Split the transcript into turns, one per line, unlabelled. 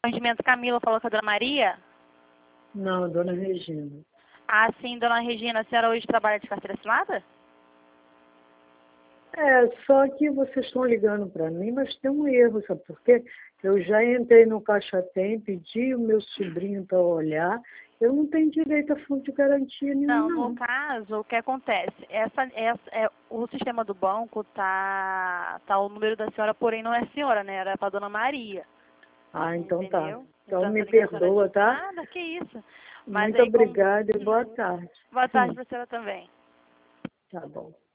Atendimento Camila, falou com a dona Maria?
Não, dona Regina.
Ah, sim, dona Regina, a senhora hoje trabalha de carteira assinada?
Só que vocês estão ligando para mim, mas tem um erro, sabe por quê? Eu já entrei no Caixa Tem, pedi o meu sobrinho para olhar, eu não tenho direito a fundo de garantia nenhum,
Não,
não.
no caso, o que acontece? O sistema do banco tá o número da senhora, porém não é senhora, né? Era para dona Maria.
Ah, então tá.
Entendeu?
Então
Então,
me
essa ligação era
perdoa,
de
tá?
nada, que isso. Mas
Muito
aí, como...
obrigada e boa tarde.
Boa tarde para a senhora também.
Tá bom.